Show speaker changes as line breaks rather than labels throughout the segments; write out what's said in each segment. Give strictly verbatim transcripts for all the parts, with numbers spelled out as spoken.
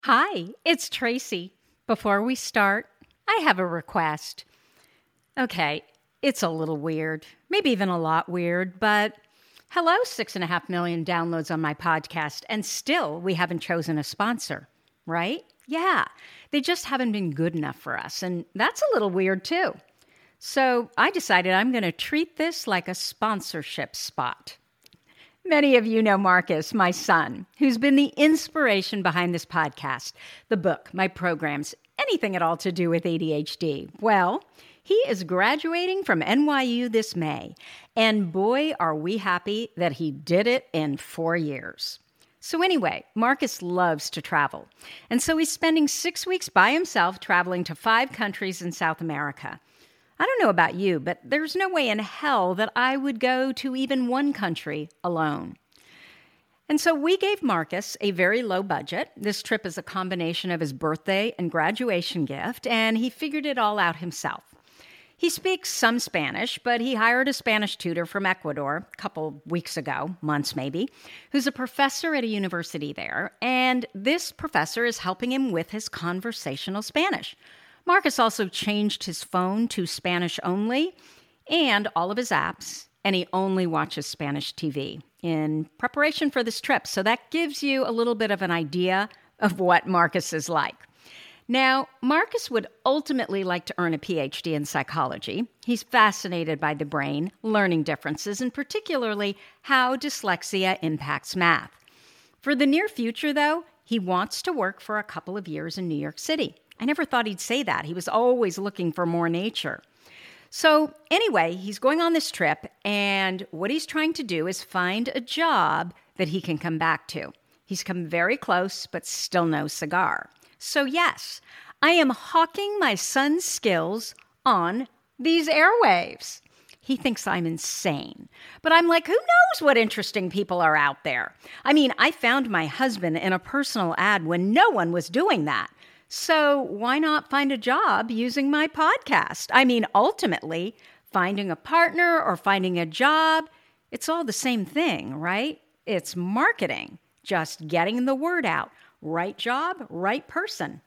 Hi, it's Tracy. Before we start, I have a request. Okay, it's a little weird, maybe even a lot weird, but hello, six and a half million downloads on my podcast, and still we haven't chosen a sponsor, right? Yeah, they just haven't been good enough for us, and that's a little weird too. So I decided I'm going to treat this like a sponsorship spot. Many of you know Marcus, my son, who's been the inspiration behind this podcast, the book, my programs, anything at all to do with A D H D. Well, he is graduating from N Y U this May, and boy, are we happy that he did it in four years. So anyway, Marcus loves to travel, and so he's spending six weeks by himself traveling to five countries in South America. I don't know about you, but there's no way in hell that I would go to even one country alone. And so we gave Marcus a very low budget. This trip is a combination of his birthday and graduation gift, and he figured it all out himself. He speaks some Spanish, but he hired a Spanish tutor from Ecuador a couple weeks ago, months maybe, who's a professor at a university there, and this professor is helping him with his conversational Spanish. Marcus also changed his phone to Spanish only and all of his apps, and he only watches Spanish T V in preparation for this trip. So that gives you a little bit of an idea of what Marcus is like. Now, Marcus would ultimately like to earn a P H D in psychology. He's fascinated by the brain, learning differences, and particularly how dyslexia impacts math. For the near future, though, he wants to work for a couple of years in New York City. I never thought he'd say that. He was always looking for more nature. So anyway, he's going on this trip, and what he's trying to do is find a job that he can come back to. He's come very close, but still no cigar. So yes, I am hawking my son's skills on these airwaves. He thinks I'm insane. But I'm like, who knows what interesting people are out there? I mean, I found my husband in a personal ad when no one was doing that. So why not find a job using my podcast? I mean, ultimately, finding a partner or finding a job, it's all the same thing, right? It's marketing, just getting the word out. Right job, right person.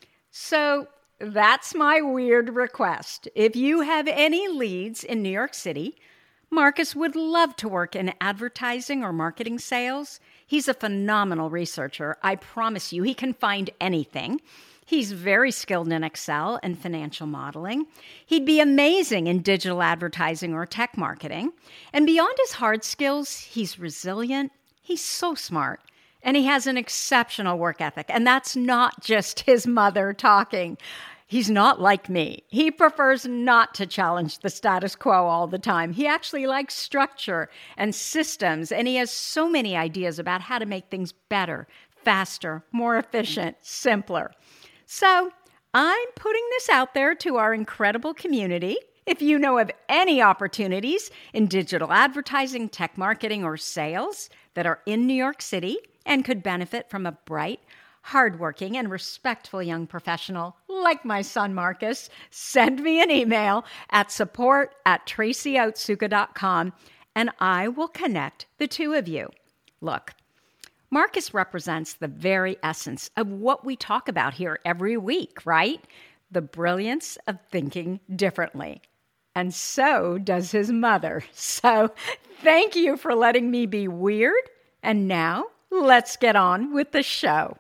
So that's my weird request. If you have any leads in New York City, Marcus would love to work in advertising or marketing sales. He's a phenomenal researcher. I promise you, he can find anything. He's very skilled in Excel and financial modeling. He'd be amazing in digital advertising or tech marketing. And beyond his hard skills, he's resilient. He's so smart. And he has an exceptional work ethic. And that's not just his mother talking. He's not like me. He prefers not to challenge the status quo all the time. He actually likes structure and systems. And he has so many ideas about how to make things better, faster, more efficient, simpler. So I'm putting this out there to our incredible community. If you know of any opportunities in digital advertising, tech marketing, or sales that are in New York City and could benefit from a bright, hardworking, and respectful young professional like my son Marcus, send me an email at support at tracy otsuka dot com and I will connect the two of you. Look, Marcus represents the very essence of what we talk about here every week, right? The brilliance of thinking differently. And so does his mother. So thank you for letting me be weird. And now let's get on with the show.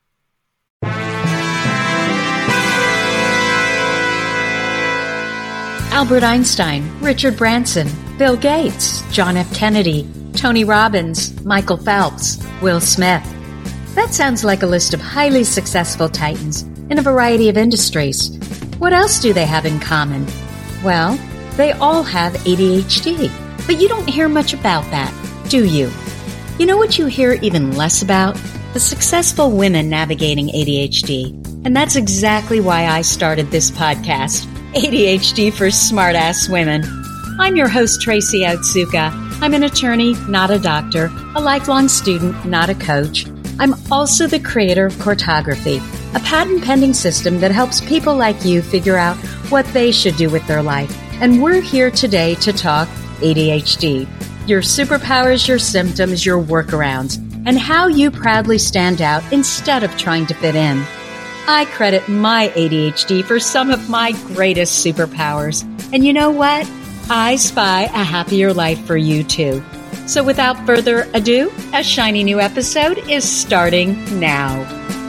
Albert Einstein, Richard Branson, Bill Gates, John F. Kennedy, Tony Robbins, Michael Phelps, Will Smith. That sounds like a list of highly successful titans in a variety of industries. What else do they have in common? Well, they all have A D H D, but you don't hear much about that, do you? You know what you hear even less about? The successful women navigating A D H D. And that's exactly why I started this podcast, A D H D for Smartass Women. I'm your host, Tracy Otsuka. I'm an attorney, not a doctor, a lifelong student, not a coach. I'm also the creator of Courtography, a patent-pending system that helps people like you figure out what they should do with their life. And we're here today to talk A D H D. Your superpowers, your symptoms, your workarounds. and how you proudly stand out instead of trying to fit in. I credit my A D H D for some of my greatest superpowers. And you know what? I spy a happier life for you too. So without further ado, a shiny new episode is starting now.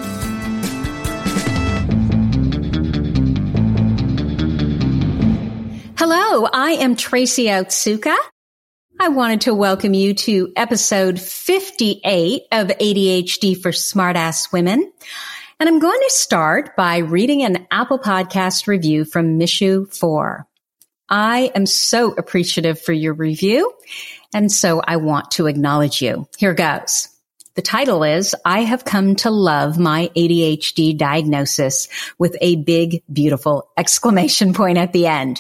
Hello, I am Tracy Otsuka. I wanted to welcome you to episode fifty-eight of A D H D for Smartass Women. And I'm going to start by reading an Apple Podcast review from Mishu four. I am so appreciative for your review, and so I want to acknowledge you. Here goes. The title is, I have come to love my A D H D diagnosis, with a big, beautiful exclamation point at the end.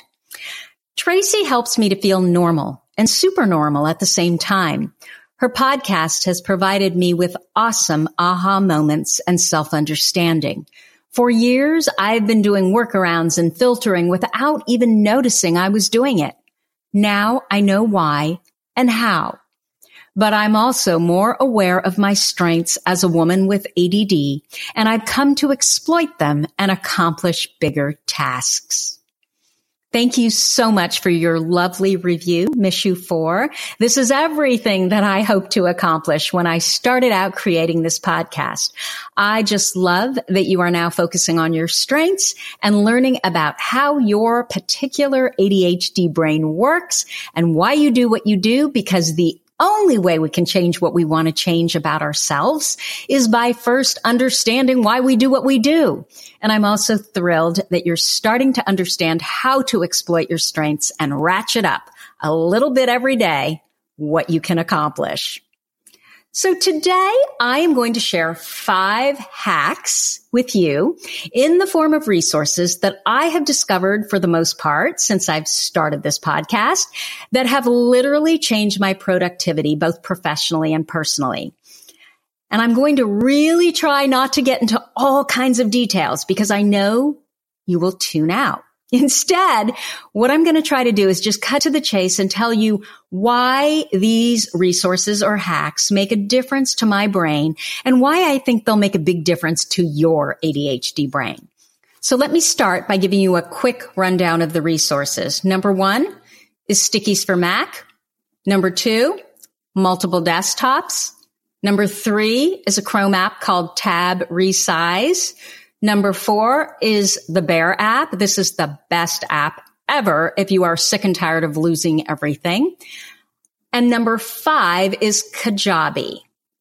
Tracy helps me to feel normal and super normal at the same time. Her podcast has provided me with awesome aha moments and self-understanding. For years, I've been doing workarounds and filtering without even noticing I was doing it. Now I know why and how. But I'm also more aware of my strengths as a woman with A D D, and I've come to exploit them and accomplish bigger tasks. Thank you so much for your lovely review, Mishu four. This is everything that I hope to accomplish when I started out creating this podcast. I just love that you are now focusing on your strengths and learning about how your particular A D H D brain works and why you do what you do, because the only way we can change what we want to change about ourselves is by first understanding why we do what we do. And I'm also thrilled that you're starting to understand how to exploit your strengths and ratchet up a little bit every day what you can accomplish. So today I am going to share five hacks with you in the form of resources that I have discovered, for the most part, since I've started this podcast, that have literally changed my productivity, both professionally and personally. And I'm going to really try not to get into all kinds of details because I know you will tune out. Instead, what I'm going to try to do is just cut to the chase and tell you why these resources or hacks make a difference to my brain and why I think they'll make a big difference to your A D H D brain. So let me start by giving you a quick rundown of the resources. Number one is Stickies for Mac. Number two, multiple desktops. Number three is a Chrome app called Tab Resize. Number four is the Bear app. This is the best app ever if you are sick and tired of losing everything. And number five is Kajabi.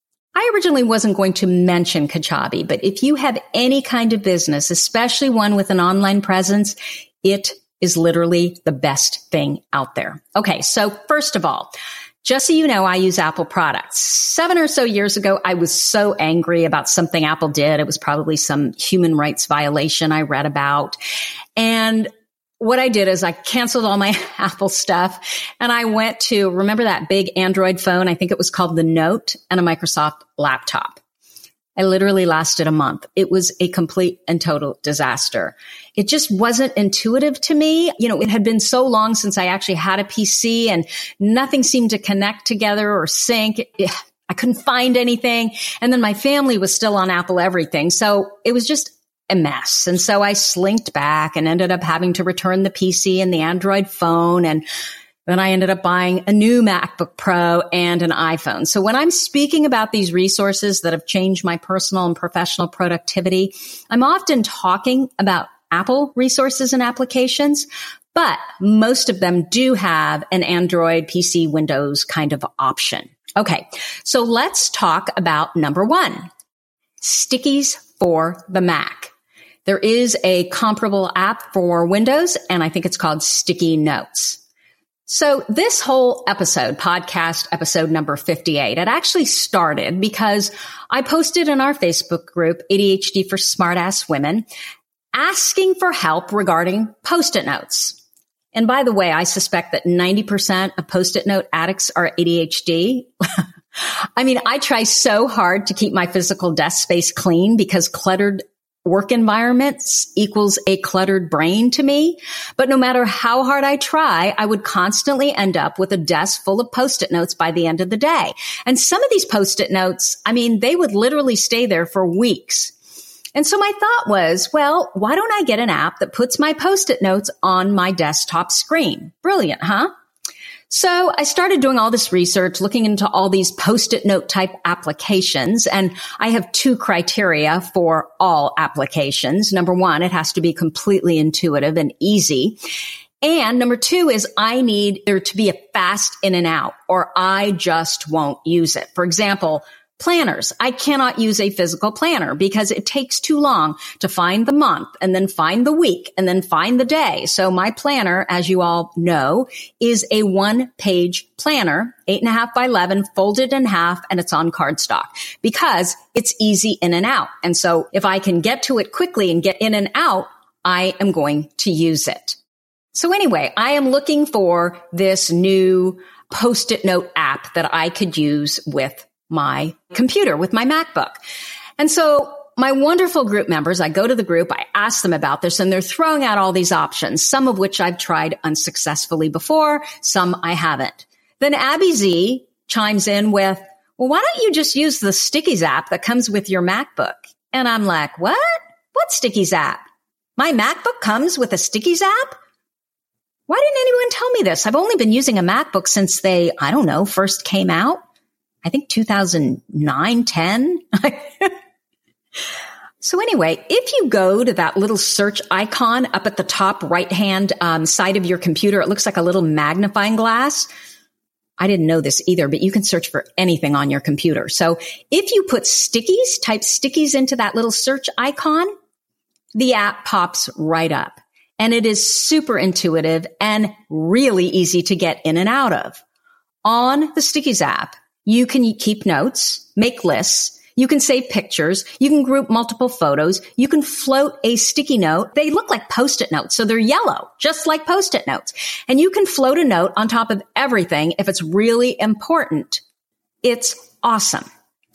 I originally wasn't going to mention Kajabi, but if you have any kind of business, especially one with an online presence, it is literally the best thing out there. Okay, so first of all, just so you know, I use Apple products. Seven or so years ago, I was so angry about something Apple did. It was probably some human rights violation I read about. And what I did is I canceled all my Apple stuff and I went to, remember that big Android phone? I think it was called the Note, and a Microsoft laptop. I literally lasted a month. It was a complete and total disaster. It just wasn't intuitive to me. You know, it had been so long since I actually had a P C and nothing seemed to connect together or sync. I couldn't find anything. And then my family was still on Apple everything. So it was just a mess. And so I slinked back and ended up having to return the P C and the Android phone, and then I ended up buying a new MacBook Pro and an iPhone. So when I'm speaking about these resources that have changed my personal and professional productivity, I'm often talking about Apple resources and applications, but most of them do have an Android, P C, Windows kind of option. Okay, so let's talk about number one, Stickies for the Mac. There is a comparable app for Windows, and I think it's called Sticky Notes. So this whole episode, podcast episode number fifty-eight, it actually started because I posted in our Facebook group, A D H D for Smartass Women, asking for help regarding Post-it notes. And by the way, I suspect that ninety percent of Post-it note addicts are A D H D. I mean, I try so hard to keep my physical desk space clean because cluttered
work environments equals a cluttered brain to me. But no matter how hard I try, I would constantly end up with a desk full of Post-it notes by the end of the day. And some of these Post-it notes, I mean, they would literally stay there for weeks. And so my thought was, well, why don't I get an app that puts my Post-it notes on my desktop screen? Brilliant, huh? So I started doing all this research, looking into all these Post-it note type applications. And I have two criteria for all applications. Number one, it has to be completely intuitive and easy. And number two is I need there to be a fast in and out, or I just won't use it. For example, planners. I cannot use a physical planner because it takes too long to find the month and then find the week and then find the day. So my planner, as you all know, is a one page planner, eight and a half by eleven, folded in half, and it's on cardstock because it's easy in and out. And so if I can get to it quickly and get in and out, I am going to use it. So anyway, I am looking for this new Post-it note app that I could use with my computer, with my MacBook. And so my wonderful group members, I go to the group, I ask them about this, and they're throwing out all these options, some of which I've tried unsuccessfully before, some I haven't. Then Abby Z chimes in with, well, why don't you just use the Stickies app that comes with your MacBook? And I'm like, what? What Stickies app? My MacBook comes with a Stickies app? Why didn't anyone tell me this? I've only been using a MacBook since they, I don't know, first came out. I think two thousand nine, ten. So anyway, if you go to that little search icon up at the top right-hand um, side of your computer, it looks like a little magnifying glass. I didn't know this either, but you can search for anything on your computer. So if you put Stickies, type Stickies into that little search icon, the app pops right up. And it is super intuitive and really easy to get in and out of. On the Stickies app, you can keep notes, make lists, you can save pictures, you can group multiple photos, you can float a sticky note. They look like Post-it notes, so they're yellow, just like Post-it notes. And you can float a note on top of everything if it's really important. It's awesome.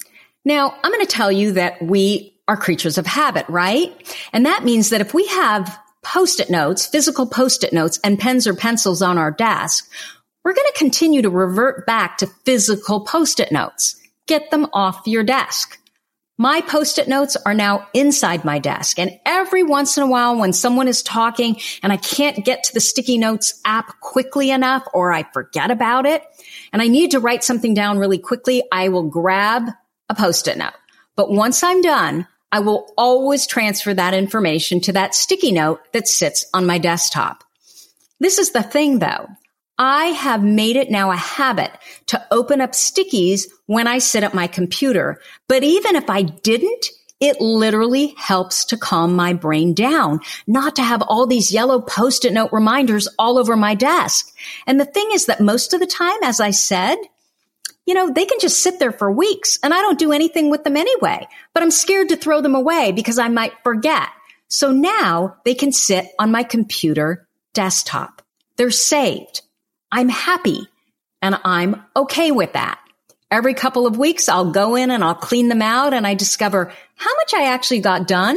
Now, I'm going to tell you that we are creatures of habit, right? And that means that if we have Post-it notes, physical Post-it notes, and pens or pencils on our desk, we're going to continue to revert back to physical Post-it notes. Get them off your desk. My Post-it notes are now inside my desk. And every once in a while when someone is talking and I can't get to the Sticky Notes app quickly enough, or I forget about it and I need to write something down really quickly, I will grab a Post-it note. But once I'm done, I will always transfer that information to that sticky note that sits on my desktop. This is the thing though. I have made it now a habit to open up Stickies when I sit at my computer. But even if I didn't, it literally helps to calm my brain down, not to have all these yellow Post-it note reminders all over my desk. And the thing is that most of the time, as I said, you know, they can just sit there for weeks and I don't do anything with them anyway, but I'm scared to throw them away because I might forget. So now they can sit on my computer desktop. They're saved. I'm happy and I'm okay with that. Every couple of weeks, I'll go in and I'll clean them out and I discover how much I actually got done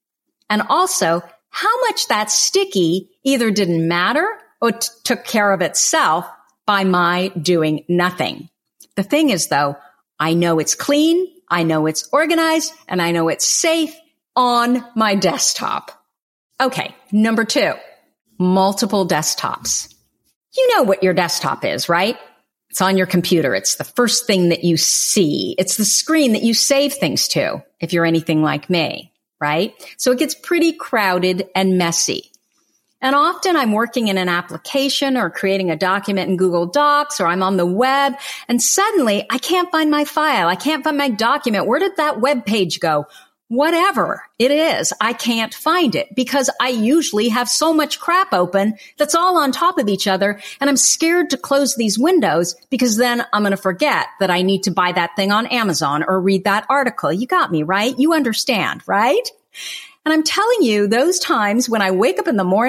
and also how much that sticky either didn't matter or t- took care of itself by my doing nothing. The thing is, though, I know it's clean, I know it's organized, and I know it's safe on my desktop. Okay, number two, multiple desktops. You know what your desktop is, right? It's on your computer. It's the first thing that you see. It's the screen that you save things to, if you're anything like me, right? So it gets pretty crowded and messy. And often I'm working in an application or creating a document in Google Docs, or I'm on the web, and suddenly I can't find my file. I can't find my document. Where did that web page go? Whatever it is, I can't find it because I usually have so much crap open that's all on top of each other. And I'm scared to close these windows because then I'm going to forget that I need to buy that thing on Amazon or read that article. You got me, right? You understand, right? And I'm telling you, those times when I wake up in the morning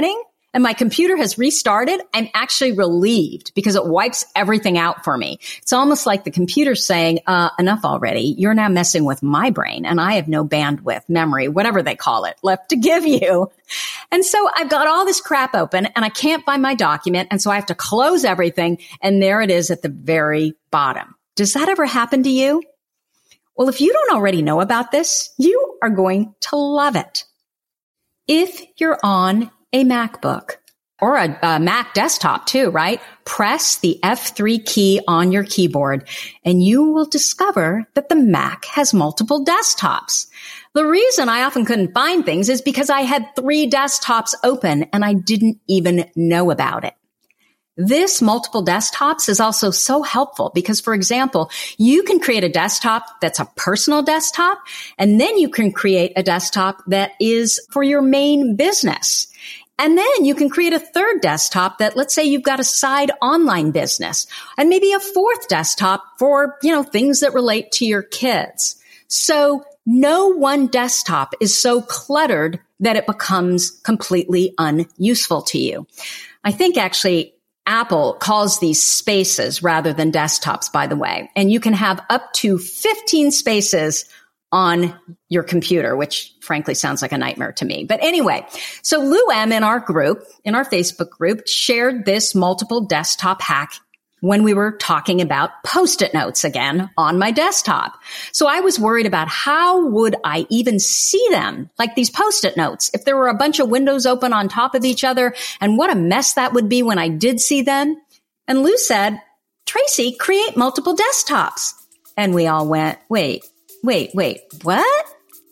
and my computer has restarted, I'm actually relieved because it wipes everything out for me. It's almost like the computer's saying, uh, enough already. You're now messing with my brain and I have no bandwidth, memory, whatever they call it, left to give you. And so I've got all this crap open and I can't find my document. And so I have to close everything. And there it is at the very bottom. Does that ever happen to you? Well, if you don't already know about this, you are going to love it. If you're on a MacBook or a, a Mac desktop too, right? Press the F three key on your keyboard and you will discover that the Mac has multiple desktops. The reason I often couldn't find things is because I had three desktops open and I didn't even know about it. This multiple desktops is also so helpful because, for example, you can create a desktop that's a personal desktop, and then you can create a desktop that is for your main business. And then you can create a third desktop that, let's say you've got a side online business, and maybe a fourth desktop for, you know, things that relate to your kids. So no one desktop is so cluttered that it becomes completely unuseful to you. I think actually Apple calls these spaces rather than desktops, by the way. And you can have up to fifteen spaces on your computer, which frankly sounds like a nightmare to me. But anyway, so Lou M in our group, in our Facebook group, shared this multiple desktop hack when we were talking about Post-it notes again on my desktop. So I was worried about how would I even see them, like these Post-it notes, if there were a bunch of windows open on top of each other, and what a mess that would be when I did see them. And Lou said, Tracy, create multiple desktops. And we all went, wait, wait, wait, what?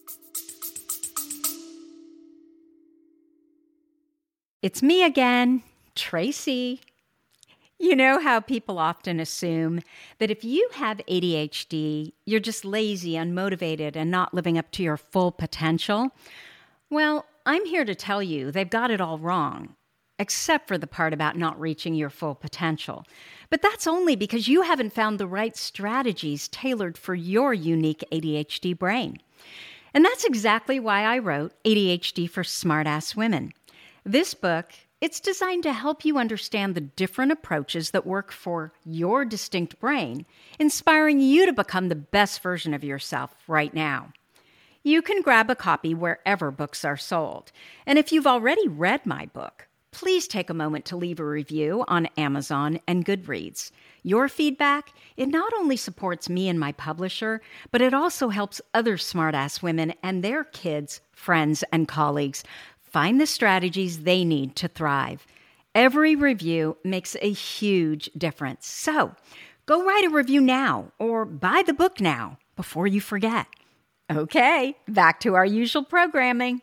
It's me again, Tracy. You know how people often assume that if you have A D H D, you're just lazy, unmotivated, and not living up to your full potential? Well, I'm here to tell you they've got it all wrong, except for the part about not reaching your full potential. But that's only because you haven't found the right strategies tailored for your unique A D H D brain. And that's exactly why I wrote A D H D for Smartass Women. This book, it's designed to help you understand the different approaches that work for your distinct brain, inspiring you to become the best version of yourself right now. You can grab a copy wherever books are sold. And if you've already read my book, please take a moment to leave a review on Amazon and Goodreads. Your feedback, it not only supports me and my publisher, but it also helps other smartass women and their kids, friends, and colleagues find the strategies they need to thrive. Every review makes a huge difference. So go write a review now or buy the book now before you forget. Okay, back to our usual programming.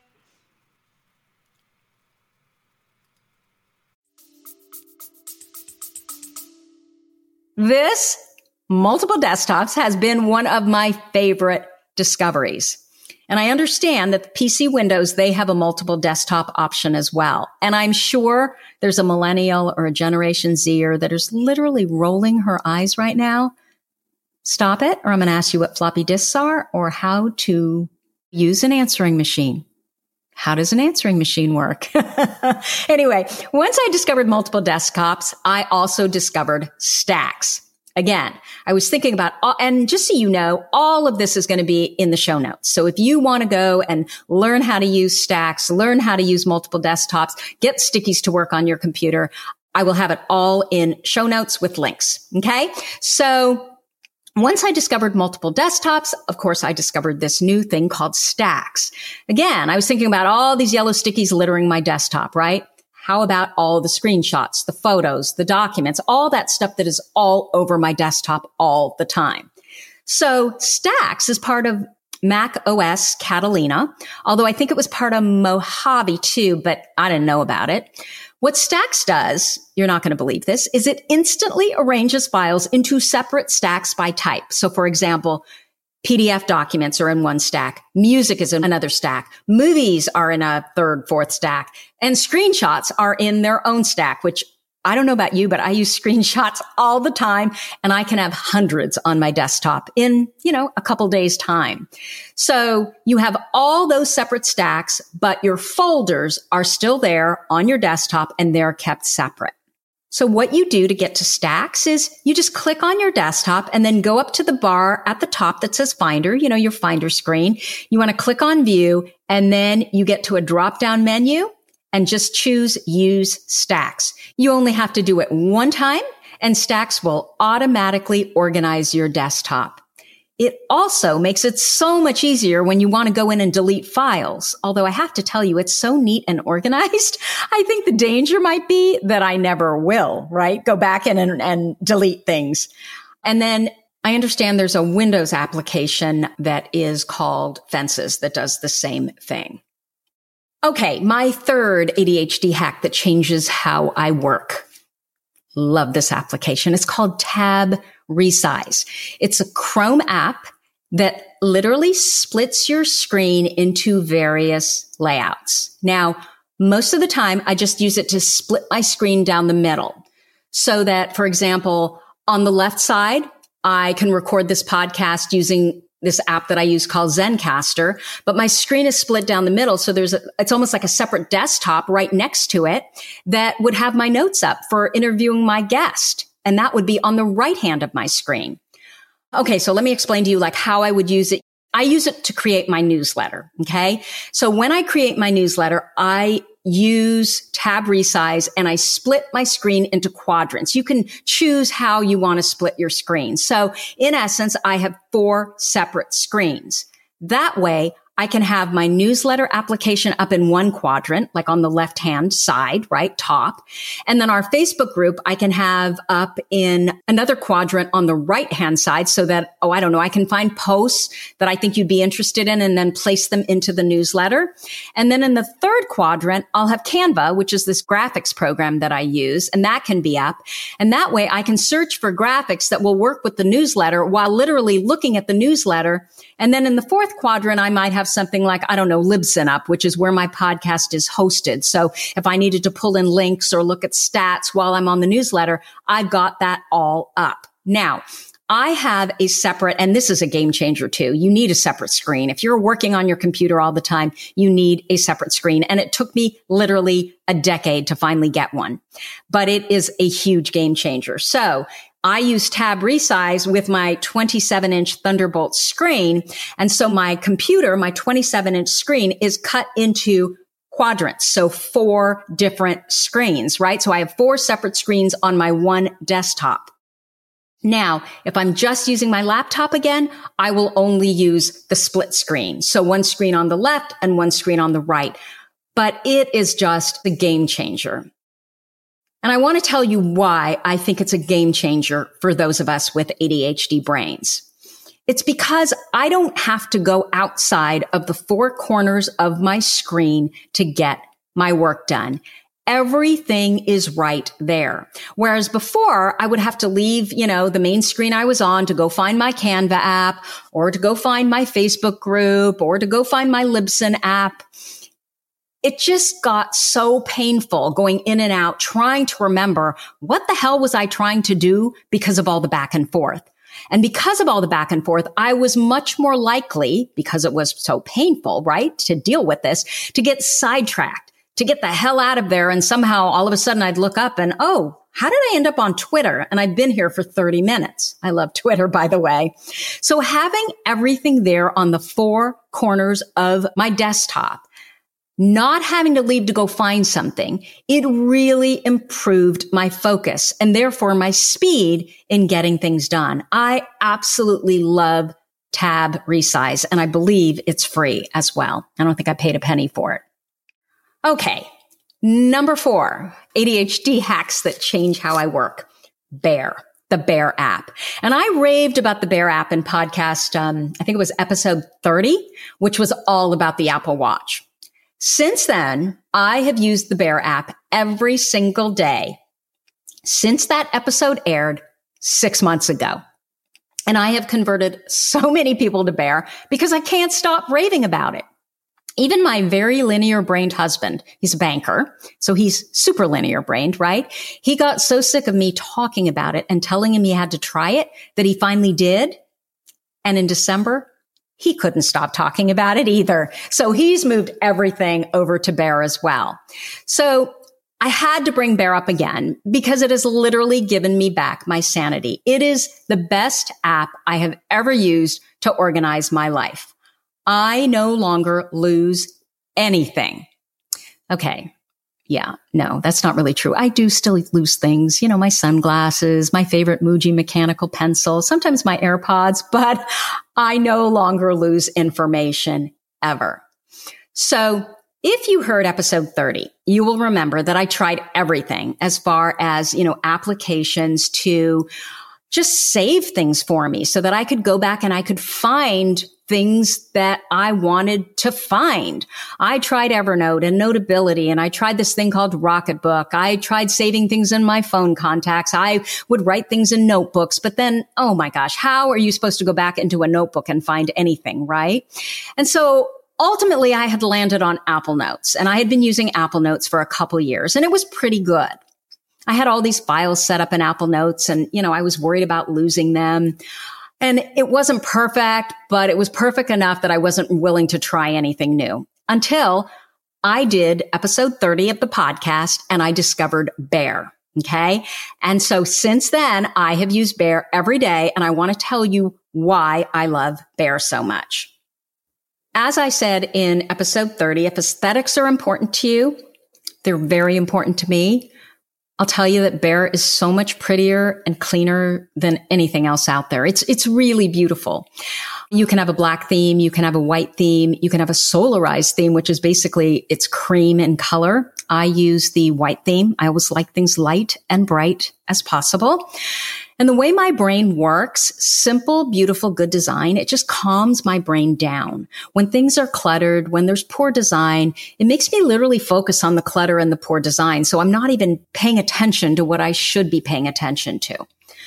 This multiple desktops has been one of my favorite discoveries. And I understand that the P C Windows, they have a multiple desktop option as well. And I'm sure there's a millennial or a Generation Zer that is literally rolling her eyes right now. Stop it, or I'm going to ask you what floppy disks are or how to use an answering machine. How does an answering machine work? Anyway, once I discovered multiple desktops, I also discovered stacks. Again, I was thinking about, and just so you know, all of this is going to be in the show notes. So if you want to go and learn how to use stacks, learn how to use multiple desktops, get stickies to work on your computer, I will have it all in show notes with links. Okay. So once I discovered multiple desktops, of course, I discovered this new thing called stacks. Again, I was thinking about all these yellow stickies littering my desktop, right? How about all the screenshots, the photos, the documents, all that stuff that is all over my desktop all the time? So Stacks is part of Mac O S Catalina, although I think it was part of Mojave too, but I didn't know about it. What Stacks does, you're not going to believe this, is it instantly arranges files into separate stacks by type. So for example, P D F documents are in one stack. Music is in another stack. Movies are in a third, fourth stack. And screenshots are in their own stack, which I don't know about you, but I use screenshots all the time, and I can have hundreds on my desktop in, you know, a couple days time. So you have all those separate stacks, but your folders are still there on your desktop and they're kept separate. So what you do to get to stacks is you just click on your desktop and then go up to the bar at the top that says Finder, you know, your Finder screen. You want to click on View, and then you get to a drop-down menu and just choose Use Stacks. You only have to do it one time, and Stacks will automatically organize your desktop. It also makes it so much easier when you want to go in and delete files. Although I have to tell you, it's so neat and organized. I think the danger might be that I never will, right? Go back in and, and delete things. And then I understand there's a Windows application that is called Fences that does the same thing. Okay, my third A D H D hack that changes how I work. Love this application. It's called Tab Resize. It's a Chrome app that literally splits your screen into various layouts. Now, most of the time, I just use it to split my screen down the middle so that, for example, on the left side, I can record this podcast using this app that I use called Zencastr, but my screen is split down the middle. So there's a, it's almost like a separate desktop right next to it that would have my notes up for interviewing my guest. And that would be on the right hand of my screen. Okay. So let me explain to you like how I would use it. I use it to create my newsletter. Okay. So when I create my newsletter, I use Tab Resize and I split my screen into quadrants. You can choose how you want to split your screen. So in essence, I have four separate screens. That way, I can have my newsletter application up in one quadrant, like on the left-hand side, right, top. And then our Facebook group, I can have up in another quadrant on the right-hand side so that, oh, I don't know, I can find posts that I think you'd be interested in and then place them into the newsletter. And then in the third quadrant, I'll have Canva, which is this graphics program that I use, and that can be up. And that way I can search for graphics that will work with the newsletter while literally looking at the newsletter. And then in the fourth quadrant, I might have something like, I don't know, Libsyn up, which is where my podcast is hosted. So if I needed to pull in links or look at stats while I'm on the newsletter, I've got that all up. Now, I have a separate, and this is a game changer too. You need a separate screen. If you're working on your computer all the time, you need a separate screen. And it took me literally a decade to finally get one, but it is a huge game changer. So I use Tab Resize with my twenty-seven inch Thunderbolt screen. And so my computer, my twenty-seven inch screen is cut into quadrants. So four different screens, right? So I have four separate screens on my one desktop. Now, if I'm just using my laptop again, I will only use the split screen. So one screen on the left and one screen on the right. But it is just the game changer. And I want to tell you why I think it's a game changer for those of us with A D H D brains. It's because I don't have to go outside of the four corners of my screen to get my work done. Everything is right there. Whereas before I would have to leave, you know, the main screen I was on to go find my Canva app or to go find my Facebook group or to go find my Libsyn app. It just got so painful going in and out, trying to remember what the hell was I trying to do because of all the back and forth. And because of all the back and forth, I was much more likely, because it was so painful, right, to deal with this, to get sidetracked, to get the hell out of there. And somehow all of a sudden I'd look up and, oh, how did I end up on Twitter? And I've been here for thirty minutes. I love Twitter, by the way. So having everything there on the four corners of my desktop, not having to leave to go find something, it really improved my focus and therefore my speed in getting things done. I absolutely love Tab Resize, and I believe it's free as well. I don't think I paid a penny for it. Okay. Number four, A D H D hacks that change how I work. Bear. The Bear app. And I raved about the Bear app in podcast, um, I think it was episode thirty, which was all about the Apple Watch. Since then, I have used the Bear app every single day since that episode aired six months ago. And I have converted so many people to Bear because I can't stop raving about it. Even my very linear brained husband, he's a banker, so he's super linear brained, right? He got so sick of me talking about it and telling him he had to try it that he finally did. And in December, he couldn't stop talking about it either. So he's moved everything over to Bear as well. So I had to bring Bear up again because it has literally given me back my sanity. It is the best app I have ever used to organize my life. I no longer lose anything. Okay. Yeah, no, that's not really true. I do still lose things, you know, my sunglasses, my favorite Muji mechanical pencil, sometimes my AirPods, but I no longer lose information ever. So if you heard episode thirty, you will remember that I tried everything as far as, you know, applications to just save things for me so that I could go back and I could find things that I wanted to find. I tried Evernote and Notability, and I tried this thing called Rocketbook. I tried saving things in my phone contacts. I would write things in notebooks, but then, oh my gosh, how are you supposed to go back into a notebook and find anything, right? And so ultimately I had landed on Apple Notes, and I had been using Apple Notes for a couple years, and it was pretty good. I had all these files set up in Apple Notes, and, you know, I was worried about losing them. And it wasn't perfect, but it was perfect enough that I wasn't willing to try anything new until I did episode thirty of the podcast and I discovered Bear. Okay. And so since then I have used Bear every day, and I want to tell you why I love Bear so much. As I said in episode thirty, if aesthetics are important to you, they're very important to me. I'll tell you that Bear is so much prettier and cleaner than anything else out there. It's, it's really beautiful. You can have a black theme. You can have a white theme. You can have a solarized theme, which is basically it's cream in color. I use the white theme. I always like things light and bright as possible. And the way my brain works, simple, beautiful, good design, it just calms my brain down. When things are cluttered, when there's poor design, it makes me literally focus on the clutter and the poor design. So I'm not even paying attention to what I should be paying attention to.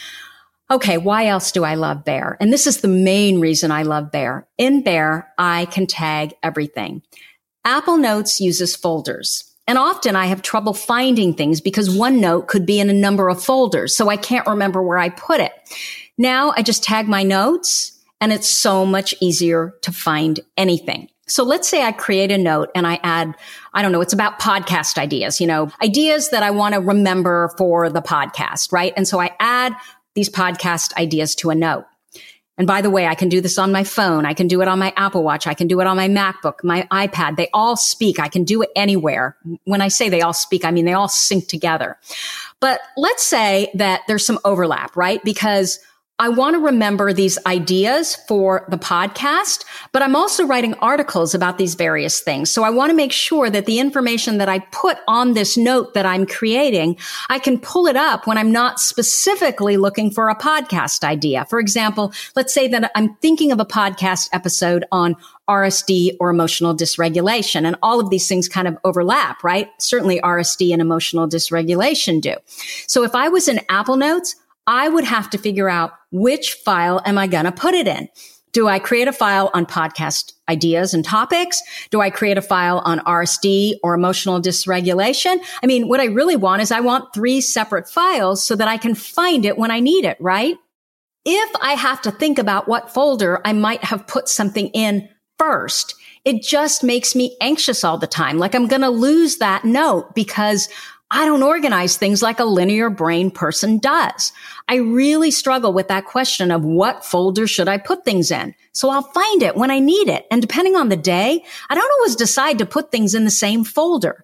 Okay, why else do I love Bear? And this is the main reason I love Bear. In Bear, I can tag everything. Apple Notes uses folders. And often I have trouble finding things because one note could be in a number of folders, so I can't remember where I put it. Now I just tag my notes, and it's so much easier to find anything. So let's say I create a note and I add, I don't know, it's about podcast ideas, you know, ideas that I want to remember for the podcast, right? And so I add these podcast ideas to a note. And by the way, I can do this on my phone. I can do it on my Apple Watch. I can do it on my MacBook, my iPad. They all speak. I can do it anywhere. When I say they all speak, I mean they all sync together. But let's say that there's some overlap, right? Because I want to remember these ideas for the podcast, but I'm also writing articles about these various things. So I want to make sure that the information that I put on this note that I'm creating, I can pull it up when I'm not specifically looking for a podcast idea. For example, let's say that I'm thinking of a podcast episode on R S D or emotional dysregulation, and all of these things kind of overlap, right? Certainly R S D and emotional dysregulation do. So if I was in Apple Notes, I would have to figure out which file am I going to put it in. Do I create a file on podcast ideas and topics? Do I create a file on R S D or emotional dysregulation? I mean, what I really want is I want three separate files so that I can find it when I need it, right? If I have to think about what folder I might have put something in first, it just makes me anxious all the time. Like I'm going to lose that note because I don't organize things like a linear brain person does. I really struggle with that question of what folder should I put things in? So I'll find it when I need it. And depending on the day, I don't always decide to put things in the same folder.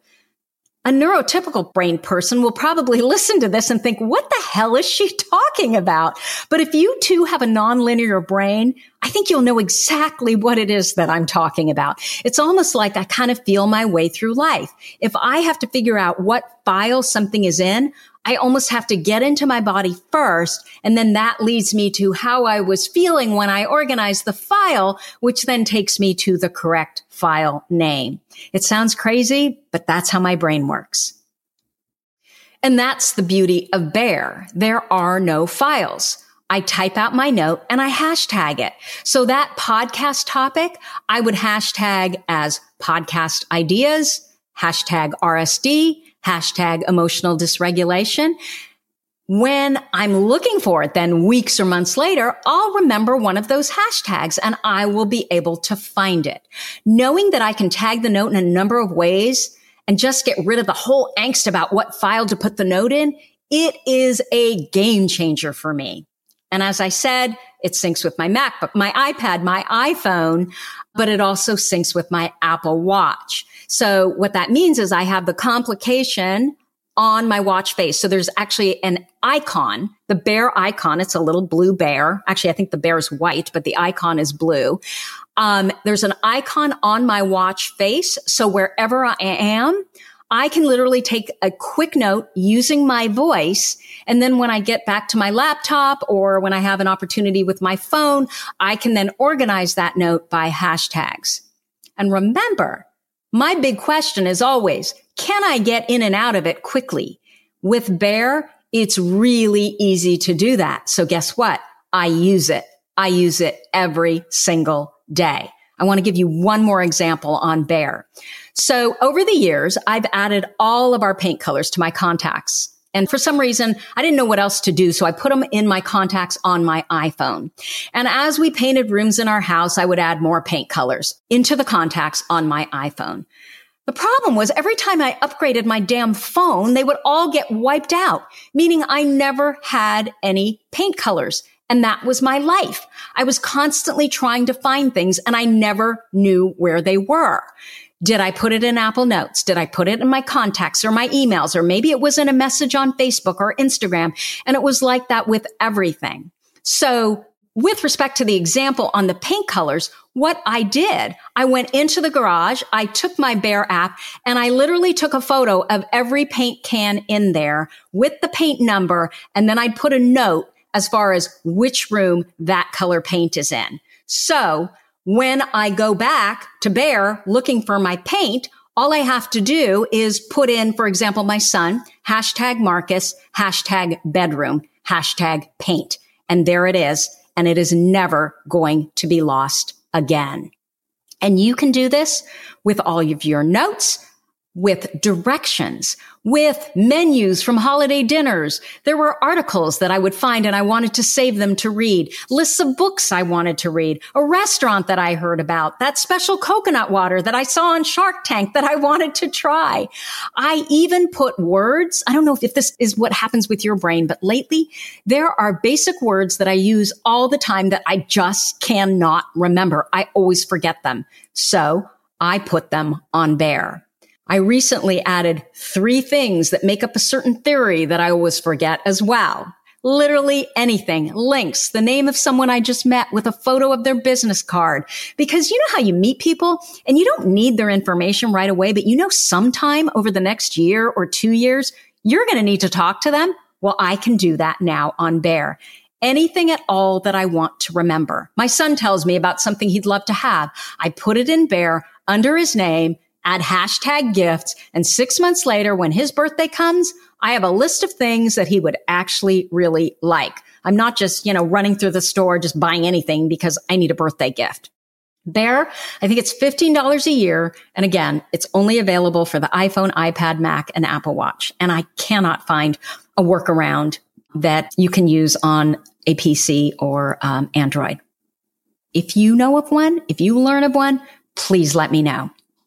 A neurotypical brain person will probably listen to this and think, what the hell is she talking about? But if you too have a nonlinear brain, I think you'll know exactly what it is that I'm talking about. It's almost like I kind of feel my way through life. If I have to figure out what file something is in, I almost have to get into my body first, and then that leads me to how I was feeling when I organized the file, which then takes me to the correct file name. It sounds crazy, but that's how my brain works. And that's the beauty of Bear. There are no files. I type out my note and I hashtag it. So that podcast topic, I would hashtag as podcast ideas, hashtag R S D, hashtag emotional dysregulation. When I'm looking for it, then weeks or months later, I'll remember one of those hashtags and I will be able to find it. Knowing that I can tag the note in a number of ways and just get rid of the whole angst about what file to put the note in, it is a game changer for me. And as I said, it syncs with my MacBook, my iPad, my iPhone, but it also syncs with my Apple Watch. So what that means is I have the complication on my watch face. So there's actually an icon, the bear icon. It's a little blue bear. Actually, I think the bear is white, but the icon is blue. Um, there's an icon on my watch face. So wherever I am, I can literally take a quick note using my voice. And then when I get back to my laptop or when I have an opportunity with my phone, I can then organize that note by hashtags. And remember, my big question is always, can I get in and out of it quickly? With Bear, it's really easy to do that. So guess what? I use it. I use it every single day. I want to give you one more example on Bear. So over the years, I've added all of our paint colors to my contacts. And for some reason, I didn't know what else to do. So I put them in my contacts on my iPhone. And as we painted rooms in our house, I would add more paint colors into the contacts on my iPhone. The problem was every time I upgraded my damn phone, they would all get wiped out, meaning I never had any paint colors. And that was my life. I was constantly trying to find things and I never knew where they were. Did I put it in Apple Notes? Did I put it in my contacts or my emails? Or maybe it was in a message on Facebook or Instagram. And it was like that with everything. So with respect to the example on the paint colors, what I did, I went into the garage, I took my Bear app, and I literally took a photo of every paint can in there with the paint number, and then I'd put a note as far as which room that color paint is in. So when I go back to Bear looking for my paint, all I have to do is put in, for example, my son, hashtag Marcus, hashtag bedroom, hashtag paint. And there it is. And it is never going to be lost again. And you can do this with all of your notes, with directions, with menus from holiday dinners. There were articles that I would find and I wanted to save them to read, lists of books I wanted to read, a restaurant that I heard about, that special coconut water that I saw on Shark Tank that I wanted to try. I even put words. I don't know if this is what happens with your brain, but lately there are basic words that I use all the time that I just cannot remember. I always forget them. So I put them on Bear. I recently added three things that make up a certain theory that I always forget as well. Literally anything, links, the name of someone I just met with a photo of their business card. Because you know how you meet people and you don't need their information right away, but you know sometime over the next year or two years, you're going to need to talk to them. Well, I can do that now on Bear. Anything at all that I want to remember. My son tells me about something he'd love to have. I put it in Bear under his name, add hashtag gifts, and six months later, when his birthday comes, I have a list of things that he would actually really like. I'm not just, you know, running through the store, just buying anything because I need a birthday gift. Bear, I think it's fifteen dollars a year. And again, it's only available for the iPhone, iPad, Mac, and Apple Watch. And I cannot find a workaround that you can use on a P C or um, Android. If you know of one, if you learn of one, please let me know.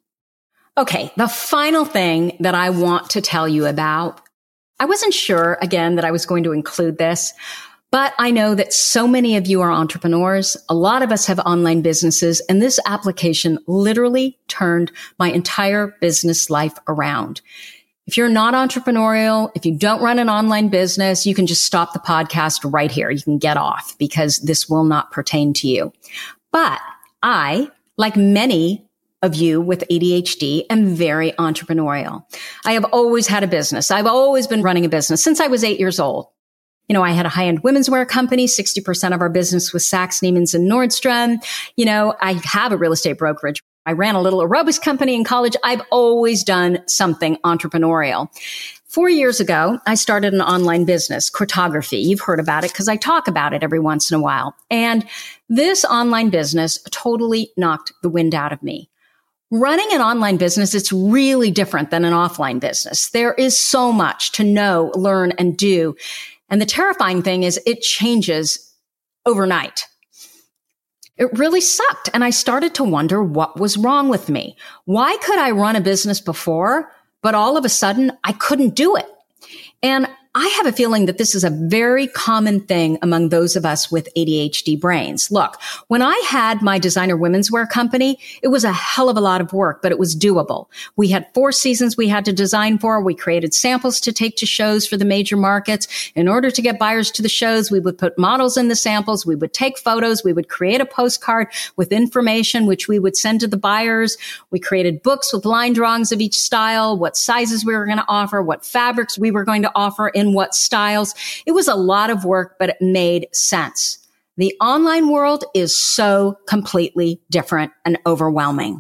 Okay, the final thing that I want to tell you about, I wasn't sure, again, that I was going to include this, but I know that so many of you are entrepreneurs. A lot of us have online businesses, and this application literally turned my entire business life around. If you're not entrepreneurial, if you don't run an online business, you can just stop the podcast right here. You can get off because this will not pertain to you. But I, like many of you with A D H D, am very entrepreneurial. I have always had a business. I've always been running a business since I was eight years old. You know, I had a high-end women's wear company. sixty percent of our business was Saks, Neiman's, and Nordstrom. You know, I have a real estate brokerage. I ran a little aerobics company in college. I've always done something entrepreneurial. Four years ago, I started an online business, Courtography. You've heard about it because I talk about it every once in a while. And this online business totally knocked the wind out of me. Running an online business, it's really different than an offline business. There is so much to know, learn, and do. And the terrifying thing is it changes overnight. It really sucked. And I started to wonder what was wrong with me. Why could I run a business before, but all of a sudden I couldn't do it? And I have a feeling that this is a very common thing among those of us with A D H D brains. Look, when I had my designer women's wear company, it was a hell of a lot of work, but it was doable. We had four seasons we had to design for. We created samples to take to shows for the major markets. In order to get buyers to the shows, we would put models in the samples. We would take photos. We would create a postcard with information, which we would send to the buyers. We created books with line drawings of each style, what sizes we were going to offer, what fabrics we were going to offer in what styles. It was a lot of work, but it made sense. The online world is so completely different and overwhelming.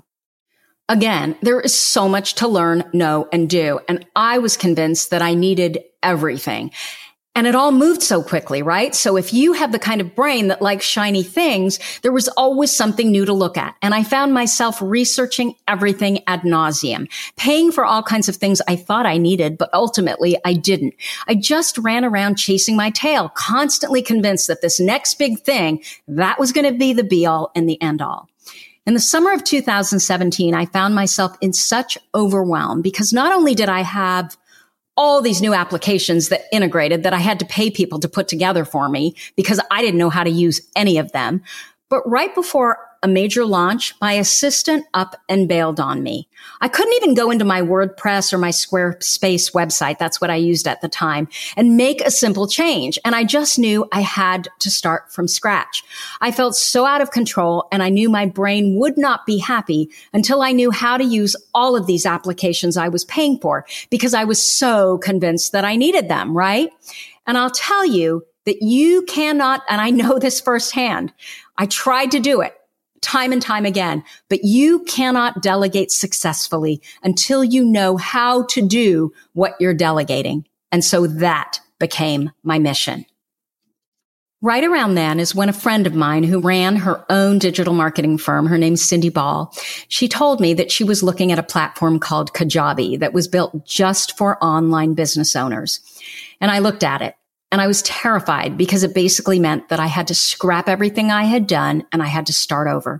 Again, there is so much to learn, know, and do. And I was convinced that I needed everything. And it all moved so quickly, right? So if you have the kind of brain that likes shiny things, there was always something new to look at. And I found myself researching everything ad nauseum, paying for all kinds of things I thought I needed, but ultimately I didn't. I just ran around chasing my tail, constantly convinced that this next big thing, that was going to be the be all and the end all. In the summer of two thousand seventeen, I found myself in such overwhelm because not only did I have all these new applications that integrated that I had to pay people to put together for me because I didn't know how to use any of them. But right before a major launch, my assistant up and bailed on me. I couldn't even go into my WordPress or my Squarespace website, that's what I used at the time, and make a simple change. And I just knew I had to start from scratch. I felt so out of control, and I knew my brain would not be happy until I knew how to use all of these applications I was paying for, because I was so convinced that I needed them, right? And I'll tell you that you cannot, and I know this firsthand, I tried to do it time and time again, but you cannot delegate successfully until you know how to do what you're delegating. And so that became my mission. Right around then is when a friend of mine who ran her own digital marketing firm, her name's Cindy Ball, she told me that she was looking at a platform called Kajabi that was built just for online business owners. And I looked at it. And I was terrified because it basically meant that I had to scrap everything I had done and I had to start over.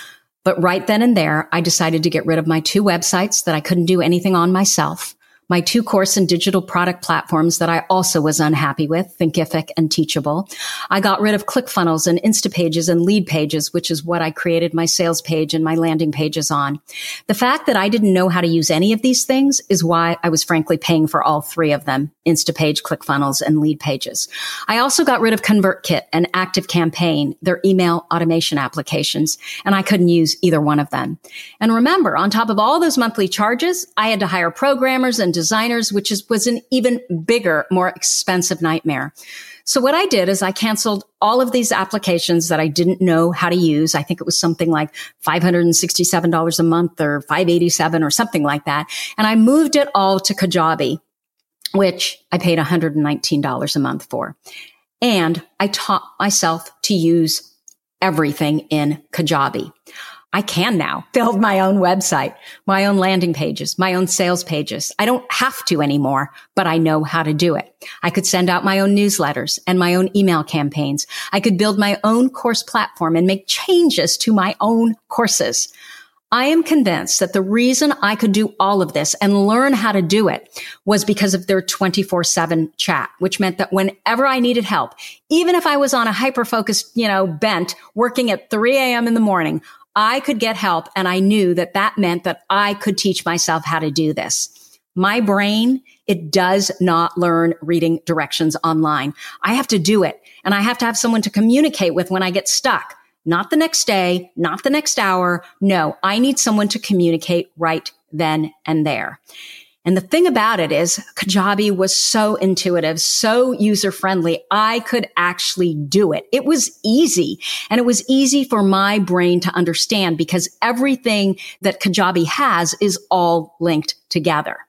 But right then and there, I decided to get rid of my two websites that I couldn't do anything on myself, my two course and digital product platforms that I also was unhappy with, Thinkific and Teachable. I got rid of ClickFunnels and Instapages and Lead Pages, which is what I created my sales page and my landing pages on. The fact that I didn't know how to use any of these things is why I was frankly paying for all three of them, Instapage, ClickFunnels, and Lead Pages. I also got rid of ConvertKit and ActiveCampaign, their email automation applications, and I couldn't use either one of them. And remember, on top of all those monthly charges, I had to hire programmers and designers, which is, was an even bigger, more expensive nightmare. So what I did is I canceled all of these applications that I didn't know how to use. I think it was something like five hundred sixty-seven dollars a month or five hundred eighty-seven dollars or something like that. And I moved it all to Kajabi, which I paid one hundred nineteen dollars a month for. And I taught myself to use everything in Kajabi. I can now build my own website, my own landing pages, my own sales pages. I don't have to anymore, but I know how to do it. I could send out my own newsletters and my own email campaigns. I could build my own course platform and make changes to my own courses. I am convinced that the reason I could do all of this and learn how to do it was because of their twenty-four seven chat, which meant that whenever I needed help, even if I was on a hyper-focused, you know, bent working at three a.m. in the morning, I could get help, and I knew that that meant that I could teach myself how to do this. My brain, it does not learn reading directions online. I have to do it, and I have to have someone to communicate with when I get stuck. Not the next day, not the next hour. No, I need someone to communicate right then and there. And the thing about it is Kajabi was so intuitive, so user-friendly. I could actually do it. It was easy. And it was easy for my brain to understand because everything that Kajabi has is all linked together.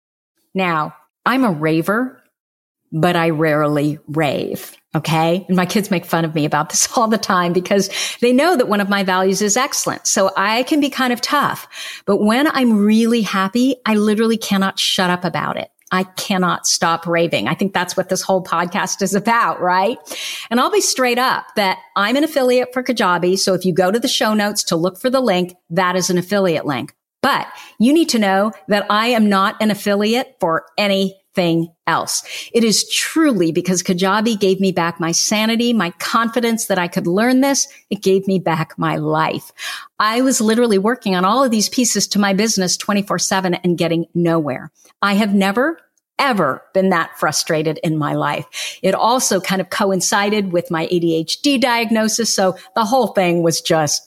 Now, I'm a raver, but I rarely rave. Okay. And my kids make fun of me about this all the time because they know that one of my values is excellence. So I can be kind of tough, but when I'm really happy, I literally cannot shut up about it. I cannot stop raving. I think that's what this whole podcast is about, right? And I'll be straight up that I'm an affiliate for Kajabi. So if you go to the show notes to look for the link, that is an affiliate link. But you need to know that I am not an affiliate for anything else. It is truly because Kajabi gave me back my sanity, my confidence that I could learn this. It gave me back my life. I was literally working on all of these pieces to my business twenty-four seven and getting nowhere. I have never, ever been that frustrated in my life. It also kind of coincided with my A D H D diagnosis. So the whole thing was just,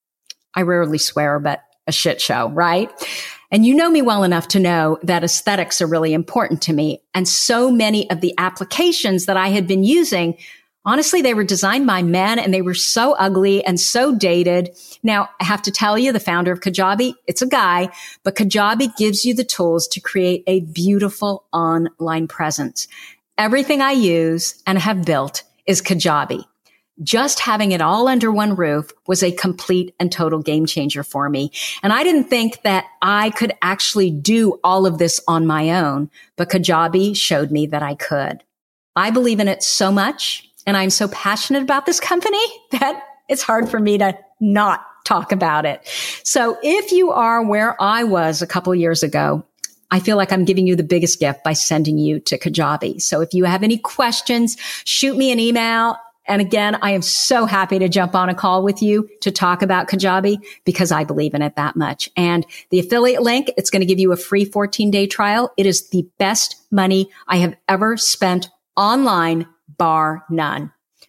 I rarely swear, but a shit show, right? And you know me well enough to know that aesthetics are really important to me. And so many of the applications that I had been using, honestly, they were designed by men and they were so ugly and so dated. Now, I have to tell you, the founder of Kajabi, it's a guy, but Kajabi gives you the tools to create a beautiful online presence. Everything I use and have built is Kajabi. Just having it all under one roof was a complete and total game changer for me. And I didn't think that I could actually do all of this on my own, but Kajabi showed me that I could. I believe in it so much, and I'm so passionate about this company that it's hard for me to not talk about it. So if you are where I was a couple years ago, I feel like I'm giving you the biggest gift by sending you to Kajabi. So if you have any questions, shoot me an email. And again, I am so happy to jump on a call with you to talk about Kajabi because I believe in it that much. And the affiliate link, it's going to give you a free fourteen day trial. It is the best money I have ever spent online, bar none.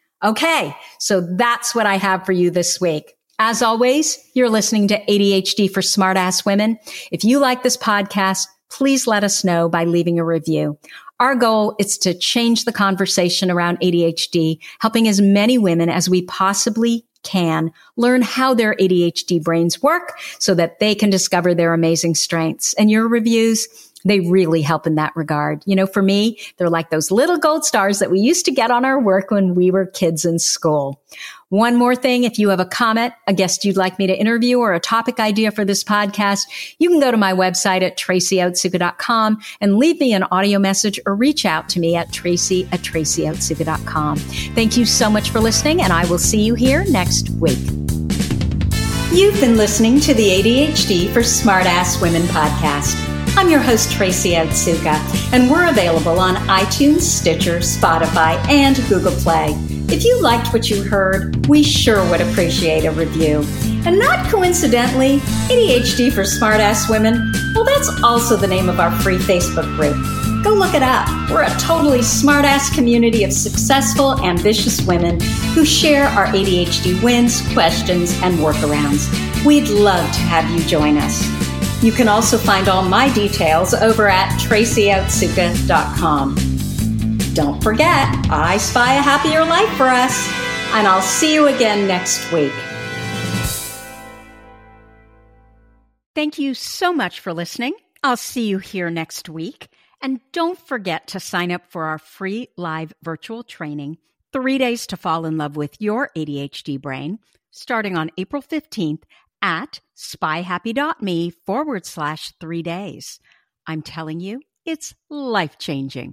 Okay. So that's what I have for you this week. As always, you're listening to A D H D for Smartass Women. If you like this podcast, please let us know by leaving a review. Our goal is to change the conversation around A D H D, helping as many women as we possibly can learn how their A D H D brains work so that they can discover their amazing strengths. And your reviews, they really help in that regard. You know, for me, they're like those little gold stars that we used to get on our work when we were kids in school. One more thing, if you have a comment, a guest you'd like me to interview, or a topic idea for this podcast, you can go to my website at tracy otsuka dot com and leave me an audio message or reach out to me at tracy at tracy otsuka dot com. Thank you so much for listening, and I will see you here next week. You've been listening to the A D H D for Smartass Women podcast. I'm your host, Tracy Otsuka, and we're available on iTunes, Stitcher, Spotify, and Google Play. If you liked what you heard, we sure would appreciate a review. And not coincidentally, A D H D for Smartass Women, well, that's also the name of our free Facebook group. Go look it up. We're a totally smartass community of successful, ambitious women who share our A D H D wins, questions, and workarounds. We'd love to have you join us. You can also find all my details over at tracy otsuka dot com. Don't forget, I spy a happier life for us, and I'll see you again next week.
Thank you so much for listening. I'll see you here next week. And don't forget to sign up for our free live virtual training, Three Days to Fall in Love with Your A D H D Brain, starting on April fifteenth at spyhappy.me forward slash three days. I'm telling you, it's life-changing.